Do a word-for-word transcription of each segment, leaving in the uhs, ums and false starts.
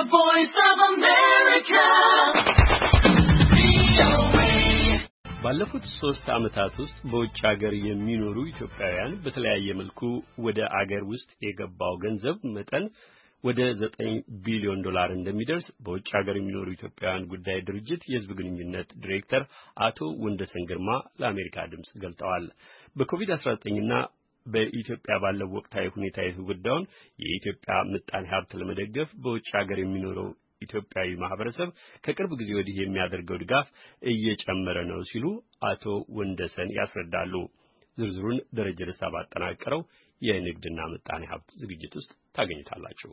The Voice of America. ባለፉት ሶስት ዓመታት ውስጥ በውጭ ሀገር የሚኖሩ ኢትዮጵያውያን በተለያየ መልኩ ወደ አገር ውስጥ የገባው ገንዘብ መጠን ወደ ዘጠኝ ቢሊዮን ዶላር እንደሚደርስ በውጭ ሀገር የሚኖሩ ኢትዮጵያውያን ጉዳይ ድርጅት የሕዝብ ግንኙነት ዲሬክተር አቶ ወንደሰን ግርማ ለአሜሪካ ድምጽ ገልጠዋል። በኮቪድ አስራ ዘጠኝ እና በኢትዮጵያ ባለው ወቅታዊ ሁኔታ የተጎዳውን የኢትዮጵያ ምጣኔ ሀብት ለመደገፍ በውጭ ሀገር የሚኖረው ኢትዮጵያዊ ማህበረሰብ ከቅርብ ጊዜ ወዲህ የሚያደርገው ድጋፍ እየጨመረ ነው ሲሉ አቶ ወንደሰን ያስረዳሉ። ዝርዝሩን ደረጀ ደስታ ባጠናቀረው የንግድና ምጣኔ ሀብት ዝግጅት ውስጥ ታገኙታላችሁ።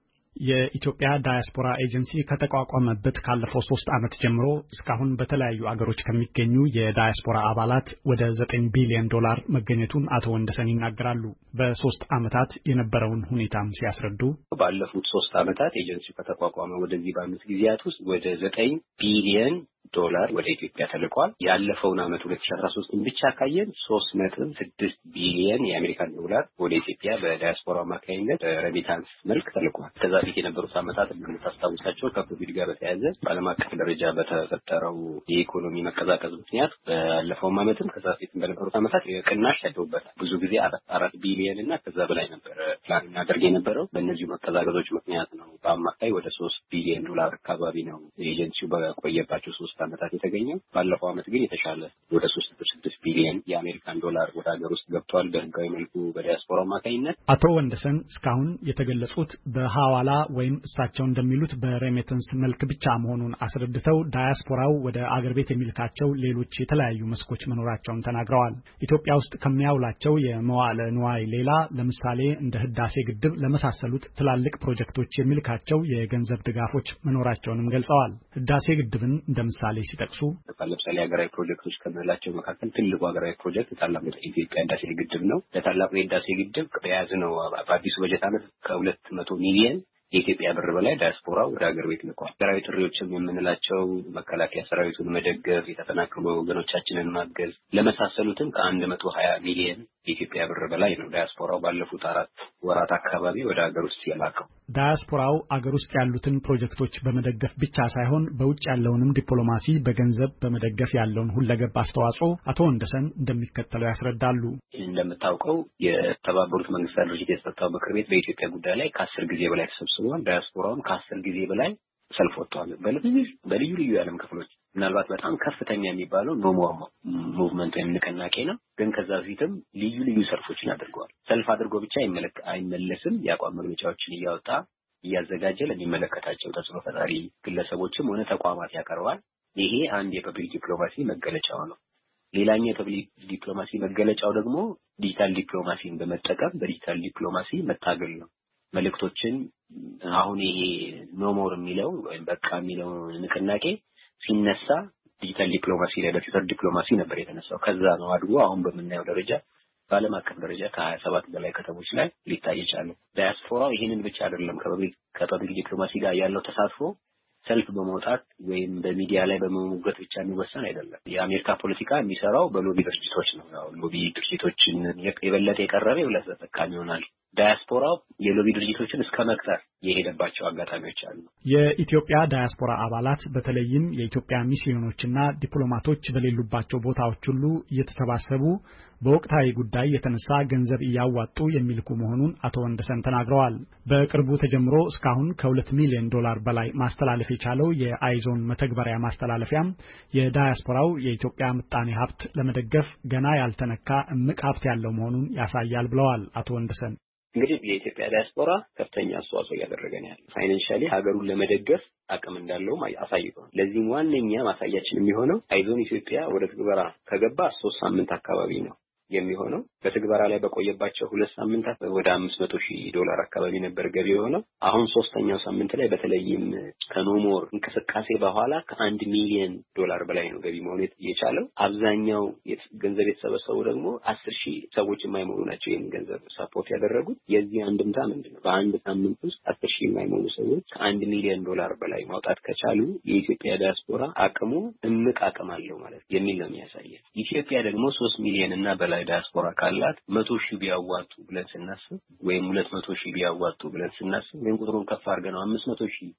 የኢትዮጵያ ዳያስፖራ ኤጀንሲ ከተቋቋመበት ካለፈው ሶስት ዓመት ጀምሮ እስካሁን በተለያዩ አገሮች ከሚገኙ የዳያስፖራ አባላት ወደ ዘጠኝ ቢሊዮን ዶላር መገኘቱን አቶ ወንደሰን ይናገራሉ። በሶስት ዓመታት የነበረውን ሁኔታም ሲያስረዱ ባለፉት ሶስት ዓመታት ኤጀንሲው ከተቋቋመ ወደዚህ ባሉት ጊዜያት ውስጥ ወደ ዘጠኝ ቢሊዮን ዶላር ወደ ኢትዮጵያ ተልቋል። ያለፈውን ዓመት ሁለት ሺህ አስራ ሶስት ብቻ ካየን ሶስት ነጥብ ስድስት ቢሊዮን የአሜሪካን ዶላር ወደ ኢትዮጵያ በዳያስፖራ አማካኝነት በሬሚታንስ መልክ ተልቋል። ከዛ ፊት የነበሩት ዓመታት እንደምታስታውሳቸው ከኮቪድ ጋር በተያያዘ በዓለም አቀፍ ደረጃ በተፈጠረው የኢኮኖሚ መቀዛቀዝ ምክንያት ባለፈው ዓመትም ከዛ ፊት በነበሩት ዓመታት ቅናሽ ታይቶበታል። ብዙ ጊዜ አራት አራት ቢሊዮን እና ከዛ በላይ ነበር ፕላን እናደርግ የነበረው። በእነዚህ መቀዛቀዞች ምክንያት ነው በአማካይ ወደ ሶስት ቢሊዮን ዶላር አካባቢ ነው ኤጀንሲው በቆየባቸው ሶስት ዓመታት የተገኘው። ባለፈው ዓመት ግን የተሻለ ወደ ሶስት ነጥብ ስድስት ቢሊዮን የአሜሪካን ዶላር ወደ ሀገር ውስጥ ገብቷል በህጋዊ መልኩ በዲያስፖራ አማካኝነት። አቶ ወንደሰን እስካሁን የተገለጹት በሐዋላ ወይም እሳቸው እንደሚሉት በሬሚታንስ መልክ ብቻ መሆኑን አስረድተው ዳያስፖራው ወደ አገር ቤት የሚልካቸው ሌሎች የተለያዩ መስኮች መኖራቸውን ተናግረዋል። ኢትዮጵያ ውስጥ ከሚያውላቸው የመዋዕለ ንዋይ ሌላ ለምሳሌ እንደ ህዳሴ ግድብ ለመሳሰሉት ትላልቅ ፕሮጀክቶች የሚልካቸው የገንዘብ ድጋፎች መኖራቸውንም ገልጸዋል። ህዳሴ ግድብን እንደ ምሳሌ ሲጠቅሱ ለምሳሌ ሀገራዊ ፕሮጀክቶች ከመላቸው መካከል ትልቁ ሀገራዊ ፕሮጀክት ታላቁ የኢትዮጵያ ህዳሴ ግድብ ነው። ለታላቁ የህዳሴ ግድብ በያዝነው በአዲሱ በጀት ዓመት ከሁለት መቶ ሚሊዮን የኢትዮጵያ ብር በላይ ዳያስፖራው ወደ ሀገር ቤት ልኳል። ሀገራዊ ጥሪዎችም የምንላቸው መከላከያ ሰራዊቱን መደገፍ፣ የተፈናቀሉ ወገኖቻችንን ማገዝ ለመሳሰሉትም ከአንድ መቶ ሀያ ሚሊዮን የኢትዮጵያ ብር በላይ ነው ዳያስፖራው ባለፉት አራት ወራት አካባቢ ወደ ሀገር ውስጥ የላከው። ዳያስፖራው አገር ውስጥ ያሉትን ፕሮጀክቶች በመደገፍ ብቻ ሳይሆን በውጭ ያለውንም ዲፕሎማሲ በገንዘብ በመደገፍ ያለውን ሁለገብ አስተዋጽኦ አቶ ወንደሰን እንደሚከተለው ያስረዳሉ። እንደምታውቀው የተባበሩት መንግስታት ድርጅት የጸጥታው ምክር ቤት በኢትዮጵያ ጉዳይ ላይ ከአስር ጊዜ በላይ ተሰብስቧል። ዳያስፖራውም ከአስር ጊዜ በላይ ሰልፍ ወጥቷል። በልዩ ልዩ የዓለም ክፍሎች ምናልባት በጣም ከፍተኛ የሚባለው ኖሞር ሙቭመንት ወይም ንቅናቄ ነው። ግን ከዛ በፊትም ልዩ ልዩ ሰልፎችን አድርገዋል። ሰልፍ አድርጎ ብቻ አይመለስም። የአቋም መግለጫዎችን እያወጣ እያዘጋጀ ለሚመለከታቸው ተጽዕኖ ፈጣሪ ግለሰቦችም ሆነ ተቋማት ያቀርባል። ይሄ አንድ የፐብሊክ ዲፕሎማሲ መገለጫው ነው። ሌላኛው የፐብሊክ ዲፕሎማሲ መገለጫው ደግሞ ዲጂታል ዲፕሎማሲን በመጠቀም በዲጂታል ዲፕሎማሲ መታገል ነው። መልእክቶችን አሁን ይሄ ኖሞር የሚለው ወይም በቃ የሚለው ንቅናቄ ሲነሳ ዲጂታል ዲፕሎማሲ ላይ በትዊተር ዲፕሎማሲ ነበር የተነሳው። ከዛ ነው አድጎ አሁን በምናየው ደረጃ በዓለም አቀፍ ደረጃ ከሀያ ሰባት በላይ ከተሞች ላይ ሊታይ ይችላል። ዳያስፖራው ይህንን ብቻ አይደለም ከፐብሊክ ከፐብሊክ ዲፕሎማሲ ጋር ያለው ተሳትፎ ሰልፍ በመውጣት ወይም በሚዲያ ላይ በመሞገት ብቻ የሚወሰን አይደለም። የአሜሪካ ፖለቲካ የሚሰራው በሎቢ ድርጅቶች ነው። ያው ሎቢ ድርጅቶችን የበለጠ የቀረበ የበለጠ ተጠቃሚ ይሆናል። ዳያስፖራው የሎቢ ድርጅቶችን እስከ መቅጠር የሄደባቸው አጋጣሚዎች አሉ። የኢትዮጵያ ዳያስፖራ አባላት በተለይም የኢትዮጵያ ሚስዮኖችና ዲፕሎማቶች በሌሉባቸው ቦታዎች ሁሉ እየተሰባሰቡ በወቅታዊ ጉዳይ የተነሳ ገንዘብ እያዋጡ የሚልኩ መሆኑን አቶ ወንደሰን ተናግረዋል። በቅርቡ ተጀምሮ እስካሁን ከሁለት ሚሊዮን ዶላር በላይ ማስተላለፍ የቻለው የአይዞን መተግበሪያ ማስተላለፊያም የዳያስፖራው የኢትዮጵያ ምጣኔ ሀብት ለመደገፍ ገና ያልተነካ እምቅ ሀብት ያለው መሆኑን ያሳያል ብለዋል አቶ ወንደሰን። እንግዲህ የኢትዮጵያ ዳያስፖራ ከፍተኛ አስተዋጽኦ እያደረገ ነው ያለው። ፋይናንሻሊ ሀገሩን ለመደገፍ አቅም እንዳለው አሳይቷል። ለዚህም ዋነኛ ማሳያችን የሚሆነው አይዞን ኢትዮጵያ ወደ ትግበራ ከገባ ሶስት ሳምንት አካባቢ ነው የሚሆነው። በትግበራ ላይ በቆየባቸው ሁለት ሳምንታት ወደ አምስት መቶ ሺህ ዶላር አካባቢ ነበር ገቢ የሆነው። አሁን ሶስተኛው ሳምንት ላይ በተለይም ከኖሞር እንቅስቃሴ በኋላ ከአንድ ሚሊዮን ዶላር በላይ ነው ገቢ መሆን የቻለው። አብዛኛው ገንዘብ የተሰበሰቡ ደግሞ አስር ሺህ ሰዎች የማይሞሉ ናቸው ይህን ገንዘብ ሰፖርት ያደረጉት። የዚህ አንድምታ ምንድን ነው? በአንድ ሳምንት ውስጥ አስር ሺህ የማይሞሉ ሰዎች ከአንድ ሚሊዮን ዶላር በላይ ማውጣት ከቻሉ የኢትዮጵያ ዲያስፖራ አቅሙ እምቅ አቅም አለው ማለት የሚል ነው የሚያሳየው። ኢትዮጵያ ደግሞ ሶስት ሚሊዮን እና በላይ ዳያስፖራ ካላት መቶ ሺህ ቢያዋጡ ብለን ስናስብ ወይም ሁለት መቶ ሺህ ቢያዋጡ ብለን ስናስብ ወይም ቁጥሩን ከፍ አድርገን አምስት መቶ ሺህ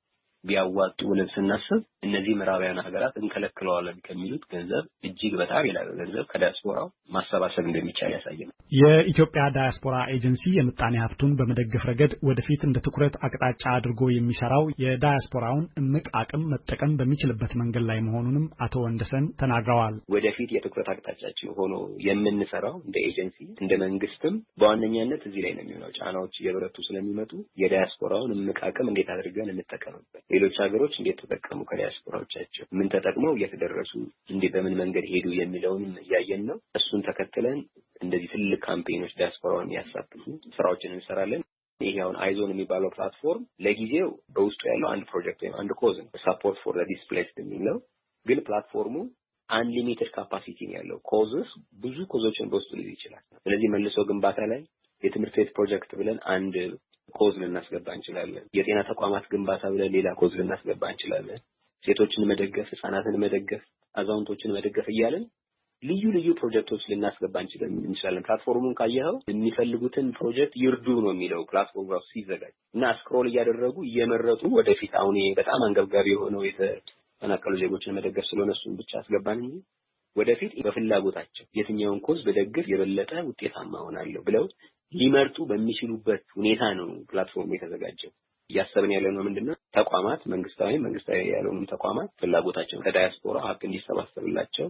ቢያዋጡ ብለን ስናስብ እነዚህ ምዕራባውያን ሀገራት እንከለክለዋለን ከሚሉት ገንዘብ እጅግ በጣም የላቀ ገንዘብ ከዳያስፖራው ማሰባሰብ እንደሚቻል ያሳያል። የኢትዮጵያ ዳያስፖራ ኤጀንሲ የምጣኔ ሀብቱን በመደገፍ ረገድ ወደፊት እንደ ትኩረት አቅጣጫ አድርጎ የሚሰራው የዳያስፖራውን እምቅ አቅም መጠቀም በሚችልበት መንገድ ላይ መሆኑንም አቶ ወንደሰን ተናግረዋል። ወደፊት የትኩረት አቅጣጫችን ሆኖ የምንሰራው እንደ ኤጀንሲ እንደ መንግስትም በዋነኛነት እዚህ ላይ ነው የሚሆነው። ጫናዎች እየበረቱ ስለሚመጡ የዳያስፖራውን እምቅ አቅም እንዴት አድርገን እንጠቀምበት፣ ሌሎች ሀገሮች እንዴት ተጠቀሙ ከዲያስፖራዎቻቸው ምን ተጠቅመው እየተደረሱ እንዴ በምን መንገድ ሄዱ የሚለውን እያየን ነው። እሱን ተከትለን እንደዚህ ትልቅ ካምፔኖች ዲያስፖራውን ያሳትፉ ስራዎችን እንሰራለን። ይሄ አሁን አይዞን የሚባለው ፕላትፎርም ለጊዜው በውስጡ ያለው አንድ ፕሮጀክት ወይም አንድ ኮዝ ነው፣ ሰፖርት ፎር ዘ ዲስፕሌስድ የሚለው ግን ፕላትፎርሙ አንሊሚትድ ካፓሲቲ ነው ያለው። ኮዝስ ብዙ ኮዞችን በውስጡ ሊይዝ ይችላል። ስለዚህ መልሶ ግንባታ ላይ የትምህርት ቤት ፕሮጀክት ብለን አንድ ኮዝ ልናስገባ እንችላለን። የጤና ተቋማት ግንባታ ብለን ሌላ ኮዝ ልናስገባ እንችላለን። ሴቶችን መደገፍ፣ ህፃናትን መደገፍ፣ አዛውንቶችን መደገፍ እያለን ልዩ ልዩ ፕሮጀክቶች ልናስገባ እንችላለን። ፕላትፎርሙን ካየኸው የሚፈልጉትን ፕሮጀክት ይርዱ ነው የሚለው ፕላትፎርሙ ራሱ ሲዘጋጅ እና ስክሮል እያደረጉ እየመረጡ ወደፊት አሁን በጣም አንገብጋቢ የሆነው የተፈናቀሉ ዜጎችን መደገፍ ስለሆነ እሱን ብቻ አስገባን እንጂ ወደፊት በፍላጎታቸው የትኛውን ኮዝ በደግፍ የበለጠ ውጤታማ ሆናለሁ ብለው ሊመርጡ በሚችሉበት ሁኔታ ነው ፕላትፎርሙ የተዘጋጀው። እያሰብን ያለነው ምንድነው ተቋማት መንግስታዊ መንግስታዊ ያልሆኑ ተቋማት ፍላጎታቸው ከዳያስፖራ ሀቅ እንዲሰባሰብላቸው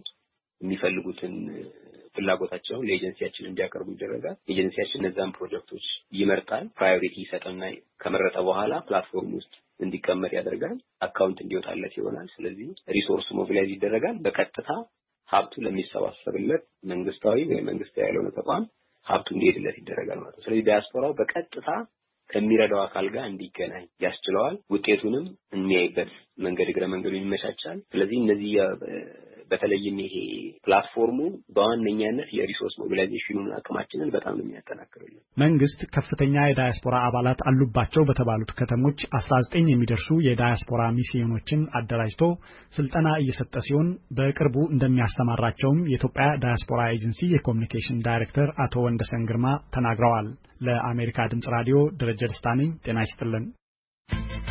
የሚፈልጉትን ፍላጎታቸውን ለኤጀንሲያችን እንዲያቀርቡ ይደረጋል። ኤጀንሲያችን እነዛን ፕሮጀክቶች ይመርጣል፣ ፕራዮሪቲ ይሰጥና ከመረጠ በኋላ ፕላትፎርም ውስጥ እንዲቀመጥ ያደርጋል፣ አካውንት እንዲወጣለት ይሆናል። ስለዚህ ሪሶርስ ሞቢላይዝ ይደረጋል። በቀጥታ ሀብቱ ለሚሰባሰብለት መንግስታዊ ወይ መንግስታዊ ያልሆነ ተቋም ሀብቱ እንዲሄድለት ይደረጋል ማለት ነው። ስለዚህ ዲያስፖራው በቀጥታ ከሚረዳው አካል ጋር እንዲገናኝ ያስችለዋል። ውጤቱንም የሚያይበት መንገድ እግረ መንገዱ ይመቻቻል። ስለዚህ እነዚህ በተለይም ይሄ ፕላትፎርሙ በዋነኛነት የሪሶርስ ሞቢላይዜሽኑን አቅማችንን በጣም ነው የሚያጠናክርልን። መንግስት ከፍተኛ የዳያስፖራ አባላት አሉባቸው በተባሉት ከተሞች አስራ ዘጠኝ የሚደርሱ የዳያስፖራ ሚስዮኖችን አደራጅቶ ስልጠና እየሰጠ ሲሆን በቅርቡ እንደሚያስተማራቸውም የኢትዮጵያ ዳያስፖራ ኤጀንሲ የኮሚኒኬሽን ዳይሬክተር አቶ ወንደሰን ግርማ ተናግረዋል። ለአሜሪካ ድምጽ ራዲዮ ደረጀ ደስታ ነኝ። ጤና ይስጥልን።